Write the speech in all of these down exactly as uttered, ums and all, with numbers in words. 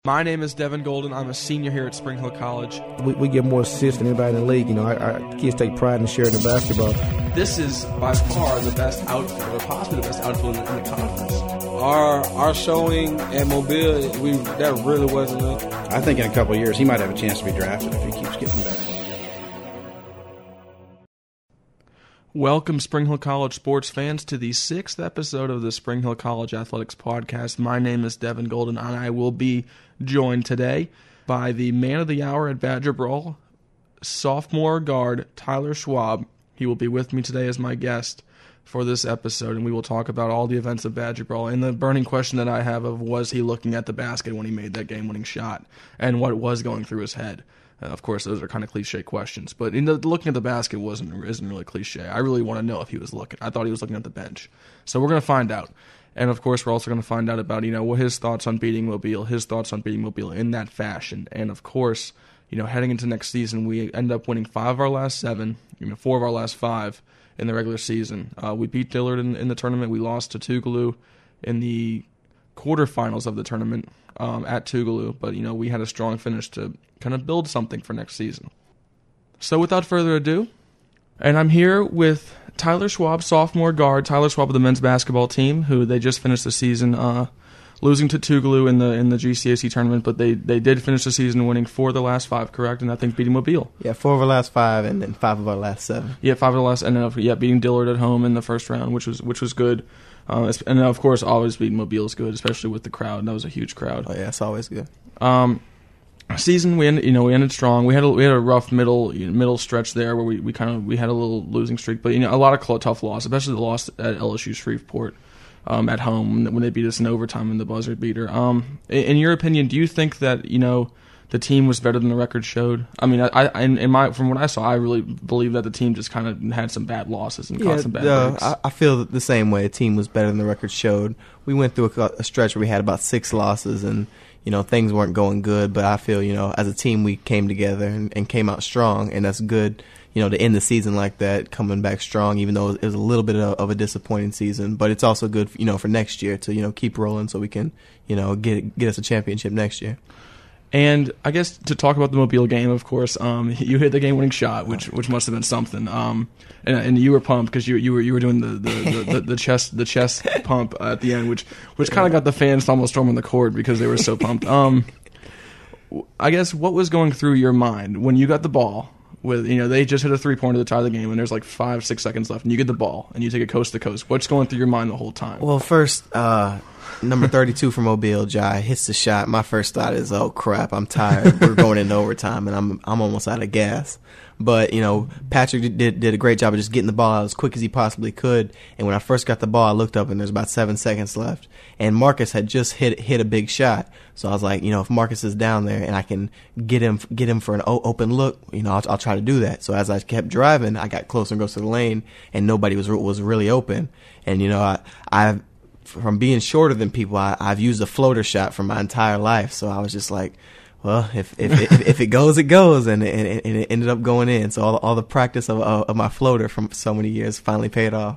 My name is Devin Golden. I'm a senior here at Spring Hill College. We, we get more assists than anybody in the league. You know, our, our kids take pride in sharing the basketball. This is by far the best outfield, or possibly the best outfield in the, in the conference. Our our showing at Mobile, we that really wasn't it. I think in a couple of years he might have a chance to be drafted if he keeps getting better. Welcome, Spring Hill College sports fans, to the sixth episode of the Spring Hill College Athletics Podcast. My name is Devin Golden, and I will be joined today by the man of the hour at Badger Brawl, sophomore guard Tyler Schwab. He will be with me today as my guest for this episode, and we will talk about all the events of Badger Brawl and the burning question that I have of was he looking at the basket when he made that game-winning shot and what was going through his head. Uh, of course, those are kind of cliche questions, but in the, looking at the basket wasn't isn't really cliche. I really want to know if he was looking. I thought he was looking at the bench, so we're going to find out. And of course, we're also going to find out about you know what his thoughts on beating Mobile, his thoughts on beating Mobile in that fashion, and of course, you know, heading into next season, we end up winning five of our last seven, you know, four of our last five in the regular season. Uh, we beat Dillard in, in the tournament. We lost to Tougaloo in the quarterfinals of the tournament um, at Tougaloo, but you know we had a strong finish to kind of build something for next season. So without further ado, and I'm here with Tyler Schwab, sophomore guard, Tyler Schwab of the men's basketball team, who they just finished the season uh, losing to Tougaloo in the in the G C A C tournament, but they, they did finish the season winning four of the last five, correct? And I think beating Mobile. Yeah, four of our last five, and then five of our last seven. Yeah, five of the last, and then yeah, beating Dillard at home in the first round, which was which was good. Uh, and then of course, always beating Mobile is good, especially with the crowd. That was a huge crowd. Oh yeah, it's always good. Um, season we ended, you know, we ended strong. We had a, we had a rough middle you know, middle stretch there where we, we kind of we had a little losing streak, but you know, a lot of cl- tough loss, especially the loss at L S U Shreveport. Um, at home when they beat us in overtime in the buzzer beater. Um, in, in your opinion, do you think that you know the team was better than the record showed? I mean, I, I in, in my from what I saw, I really believe that the team just kind of had some bad losses and yeah, caught some bad uh, breaks. I, I feel the same way. The team was better than the record showed. We went through a, a stretch where we had about six losses and you know things weren't going good. But I feel you know as a team we came together and, and came out strong, and that's good. You know, to end the season like that, coming back strong, even though it was a little bit of, of a disappointing season. But it's also good, you know, for next year to, you know, keep rolling so we can, you know, get get us a championship next year. And I guess to talk about the Mobile game, of course, um, you hit the game-winning shot, which which must have been something. Um, and, and you were pumped because you you were you were doing the the, the, the, the chest the chest pump at the end, which which kind of got the fans to almost storming the court because they were so pumped. Um, I guess what was going through your mind when you got the ball? With you know they just hit a three pointer to tie the game and there's like five six seconds left and you get the ball and you take it coast to coast. What's going through your mind the whole time? Well, first, uh, number thirty-two for Mobile, Jai hits the shot. My first thought is, oh crap, I'm tired. We're going into overtime and I'm I'm almost out of gas. But you know Patrick did did a great job of just getting the ball out as quick as he possibly could. And when I first got the ball, I looked up and there's about seven seconds left. And Marcus had just hit hit a big shot. So I was like, you know, if Marcus is down there and I can get him get him for an o- open look, you know, I'll, I'll try to do that. So as I kept driving, I got closer and closer to the lane, and nobody was was really open. And you know, I I from being shorter than people, I, I've used a floater shot for my entire life. So I was just like, well, if if if, if it goes, it goes, and, and and it ended up going in. So all all the practice of of my floater from so many years finally paid off.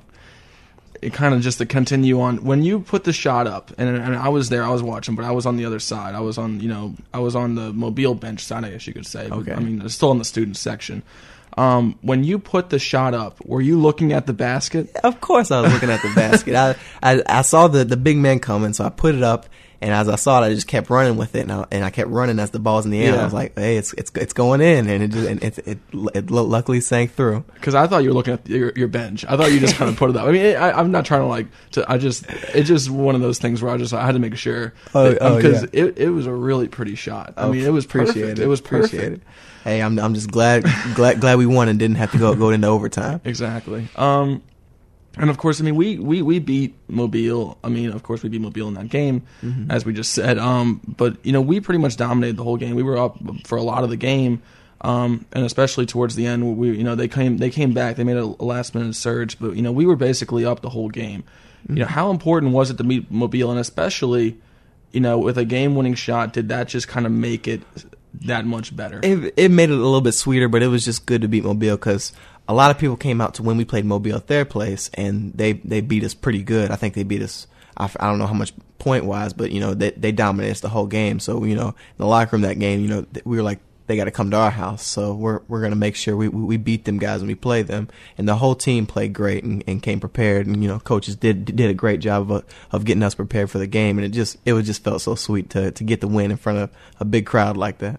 It kind of just to continue on when you put the shot up, and, and I was there, I was watching, but I was on the other side. I was on, you know, I was on the Mobile bench side, I guess you could say. Okay. I mean, it's still in the student section. Um, when you put the shot up, were you looking at the basket? Of course, I was looking at the basket. I, I I saw the the big man coming, so I put it up. And as I saw it, I just kept running with it, and I, and I kept running as the ball's in the air. Yeah. I was like, "Hey, it's it's it's going in," and it just, and it, it it luckily sank through. Because I thought you were looking at your, your bench. I thought you just kind of put it up. I mean, it, I, I'm not trying to like. To, I just it's just one of those things where I just I had to make sure. Oh, that, oh because yeah. it it was a really pretty shot. I Oh, mean, it was appreciated. perfect. It was perfect. Appreciated. Hey, I'm I'm just glad glad glad we won and didn't have to go go into overtime. Exactly. Um, and of course, I mean, we, we, we beat Mobile. I mean, of course, we beat Mobile in that game, mm-hmm. as we just said. Um, but you know, we pretty much dominated the whole game. We were up for a lot of the game, um, and especially towards the end, we you know they came they came back. They made a last minute surge, but you know, we were basically up the whole game. Mm-hmm. You know, how important was it to beat Mobile, and especially, you know, with a game winning shot, did that just kind of make it that much better? It, it made it a little bit sweeter, but it was just good to beat Mobile because a lot of people came out to when we played Mobile at their place, and they, they beat us pretty good. I think they beat us I, I don't know how much point wise, but you know they they dominated us the whole game. So you know in the locker room that game, you know we were like, they got to come to our house. So we're we're gonna make sure we we beat them guys when we play them. And the whole team played great and, and came prepared. And you know coaches did did a great job of of getting us prepared for the game. And it just it was just felt so sweet to to get the win in front of a big crowd like that.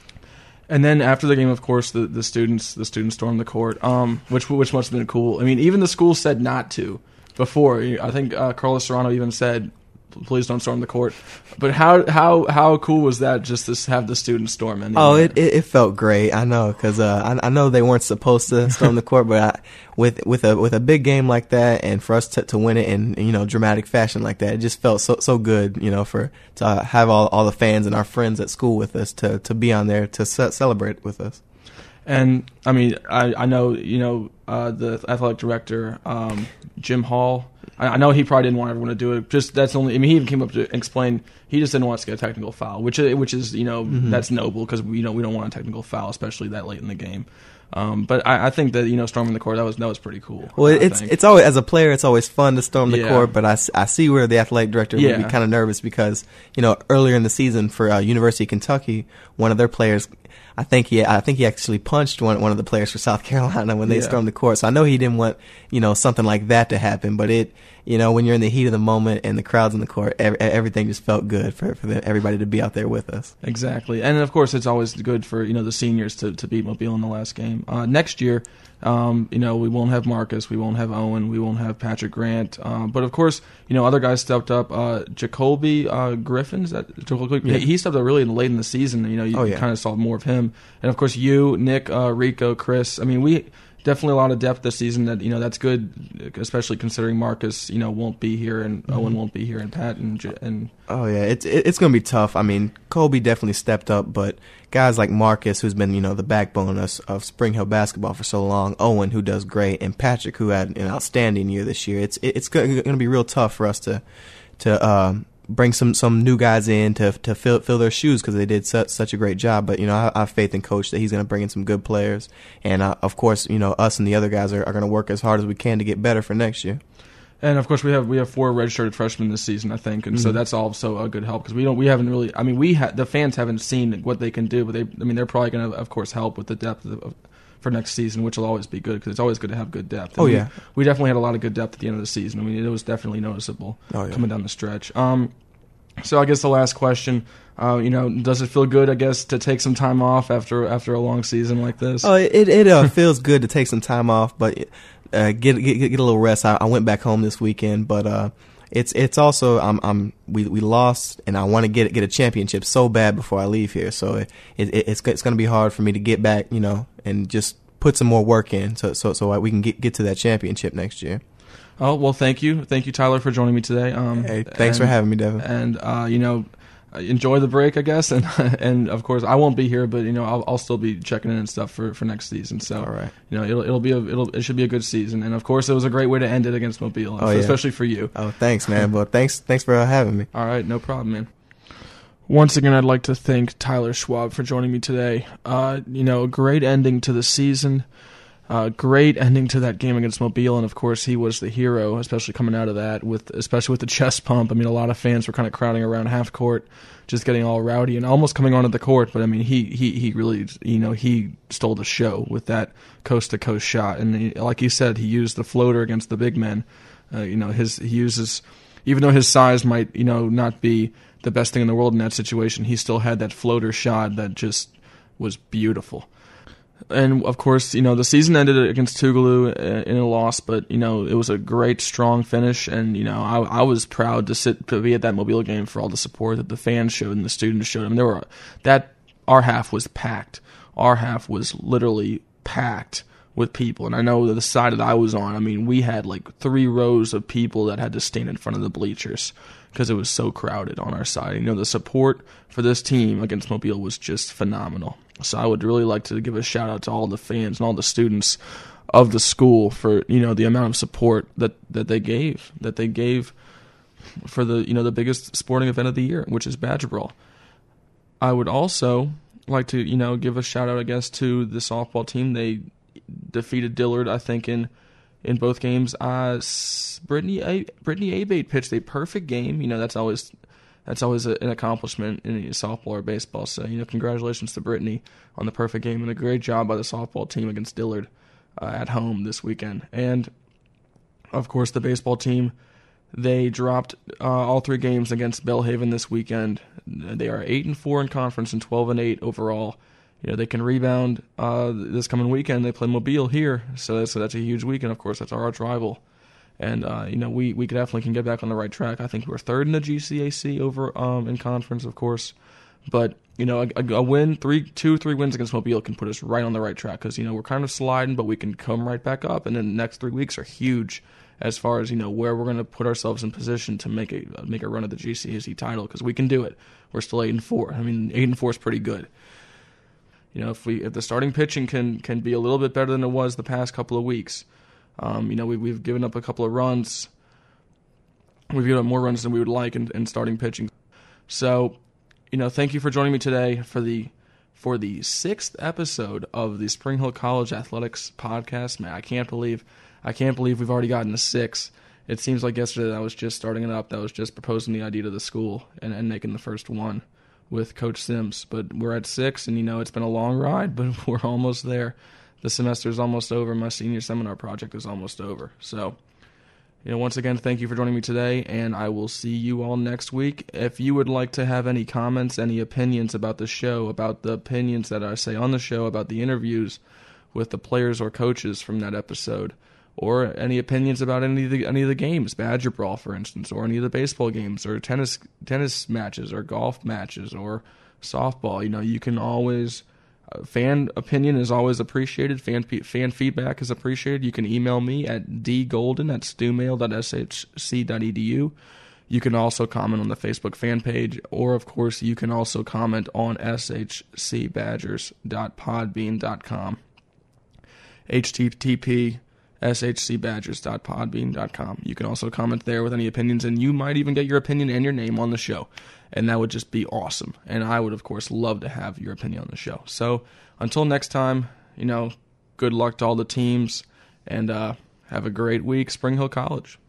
And then after the game, of course, the, the students the students stormed the court, um, which which must have been cool. I mean, even the school said not to before. I think uh, Carlos Serrano even said, "Please don't storm the court." But how how how cool was that? Just to have the students storm? And oh, it, it it felt great. I know because uh, I I know they weren't supposed to storm the court, but I, with with a with a big game like that, and for us to to win it in you know dramatic fashion like that, it just felt so so good. You know, for to have all all the fans and our friends at school with us to to be on there to ce- celebrate with us. And I mean, I I know you know uh, the athletic director um, Jim Hall. I know he probably didn't want everyone to do it. Just that's only. I mean, he even came up to explain he just didn't want us to get a technical foul, which which is you know mm-hmm. that's noble because we you know we don't want a technical foul, especially that late in the game. Um, but I, I think that you know storming the court that was that was pretty cool. Well, I it's think. it's always as a player it's always fun to storm the yeah. court, but I, I see where the athletic director yeah. would be kind of nervous because you know earlier in the season for uh, University of Kentucky, one of their players. I think he, I think he actually punched one one of the players for South Carolina when they yeah. stormed the court. So I know he didn't want, you know, something like that to happen. But it, you know, when you're in the heat of the moment and the crowd's in the court, every, everything just felt good for for the, everybody to be out there with us. Exactly, and of course it's always good for you know the seniors to to beat Mobile in the last game. Uh, next year, um, you know, we won't have Marcus, we won't have Owen, we won't have Patrick Grant. Um, but of course, you know, other guys stepped up. Uh, Jacoby uh, Griffin, is that Jacoby? Yeah. He stepped up really late in the season. You know, you oh, yeah. kind of saw more of him. And of course, you, Nick, uh, Rico, Chris. I mean, we definitely a lot of depth this season. That you know, that's good, especially considering Marcus, you know, won't be here and mm-hmm. Owen won't be here and Pat and and. Oh yeah, it's it's gonna be tough. I mean, Kobe definitely stepped up, but guys like Marcus, who's been you know the backbone of, of Spring Hill basketball for so long, Owen, who does great, and Patrick, who had an outstanding year this year. It's it's gonna be real tough for us to to. Um, bring some, some new guys in to to fill fill their shoes because they did such such a great job. But you know, I, I have faith in Coach that he's going to bring in some good players, and uh, of course, you know, us and the other guys are, are going to work as hard as we can to get better for next year. And of course, we have we have four redshirted freshmen this season, I think, and mm-hmm. so that's also a good help because we don't we haven't really. I mean, we ha- the fans haven't seen what they can do, but they I mean they're probably going to of course help with the depth of. of for next season, which will always be good because it's always good to have good depth. And oh, we, yeah. We definitely had a lot of good depth at the end of the season. I mean, it was definitely noticeable oh, yeah. coming down the stretch. Um, so I guess the last question, uh, you know, does it feel good, I guess, to take some time off after after a long season like this? Oh, it it uh, feels good to take some time off, but uh, get, get get a little rest. I, I went back home this weekend, but uh, it's it's also I'm I'm we we lost, and I want to get get a championship so bad before I leave here. So it, it it's it's going to be hard for me to get back, you know, and just put some more work in, so so so we can get get to that championship next year. Oh, well, thank you. Thank you, Tyler, for joining me today. Um, hey, thanks and, for having me, Devin. And, uh, you know, enjoy the break, I guess. And, and of course, I won't be here, but, you know, I'll, I'll still be checking in and stuff for, for next season. So, all right. you know, it'll, it'll be a, it'll, it should be a good season. And, of course, it was a great way to end it against Mobile, oh, yeah. especially for you. Oh, thanks, man. Well, thanks, thanks for having me. All right. No problem, man. Once again, I'd like to thank Tyler Schwab for joining me today. Uh, you know, a great ending to the season. Uh, great ending to that game against Mobile, and of course he was the hero, especially coming out of that, with especially with the chest pump. I mean, a lot of fans were kind of crowding around half court, just getting all rowdy and almost coming onto the court. But I mean, he he he really, you know, he stole the show with that coast to coast shot, and he, like you said, he used the floater against the big men. Uh, you know, his he uses, even though his size might you know not be the best thing in the world in that situation, he still had that floater shot that just was beautiful. And, of course, you know, the season ended against Tougaloo in a loss, but, you know, it was a great, strong finish. And, you know, I, I was proud to sit to be at that Mobile game for all the support that the fans showed and the students showed. I mean, there were, that, our half was packed. Our half was literally packed with people. And I know the side that I was on, I mean, we had like three rows of people that had to stand in front of the bleachers because it was so crowded on our side. You know, the support for this team against Mobile was just phenomenal. So I would really like to give a shout out to all the fans and all the students of the school for, you know, the amount of support that, that they gave, that they gave for the, you know, the biggest sporting event of the year, which is Badger Brawl. I would also like to, you know, give a shout out, I guess, to the softball team. They defeated Dillard, I think, in in both games. Uh, Brittany a- Brittany Abate pitched a perfect game. You know, that's always that's always a, an accomplishment in softball or baseball. So, you know, congratulations to Brittany on the perfect game and a great job by the softball team against Dillard uh, at home this weekend. And of course, the baseball team, they dropped uh, all three games against Belhaven this weekend. They are eight and four in conference and twelve and eight overall. You know, they can rebound uh, this coming weekend. They play Mobile here, so that's, so that's a huge weekend. Of course, that's our arch rival, and uh, you know we we definitely can get back on the right track. I think we're third in the G C A C over um, in conference, of course, but you know a, a win, three, two, three wins against Mobile can put us right on the right track because you know we're kind of sliding, but we can come right back up. And then the next three weeks are huge as far as you know where we're going to put ourselves in position to make a make a run at the G C A C title because we can do it. We're still eight and four. I mean, eight and four is pretty good. You know, if we if the starting pitching can can be a little bit better than it was the past couple of weeks, um, you know, we, we've given up a couple of runs. We've given up more runs than we would like in, in starting pitching. So, you know, thank you for joining me today for the for the sixth episode of the Spring Hill College Athletics podcast. Man, I can't believe I can't believe we've already gotten to six. It seems like yesterday that I was just starting it up. That was just proposing the idea to the school and, and making the first one with Coach Sims, but we're at six, and you know it's been a long ride, but we're almost there. The semester is almost over. My senior seminar project is almost over. So, you know, once again, thank you for joining me today, and I will see you all next week. If you would like to have any comments, any opinions about the show, about the opinions that I say on the show, about the interviews with the players or coaches from that episode, or any opinions about any of the any of the games, Badger Brawl, for instance, or any of the baseball games, or tennis tennis matches, or golf matches, or softball. You know, you can always uh, fan opinion is always appreciated. Fan fan feedback is appreciated. You can email me at dgolden at stumail dot s h c dot e d u. You can also comment on the Facebook fan page, or of course, you can also comment on s h c badgers dot podbean dot com. H T T P s h c badgers dot podbean dot com. You can also comment there with any opinions, and you might even get your opinion and your name on the show, and that would just be awesome. And I would, of course, love to have your opinion on the show. So until next time, you know, good luck to all the teams, and uh, have a great week, Spring Hill College.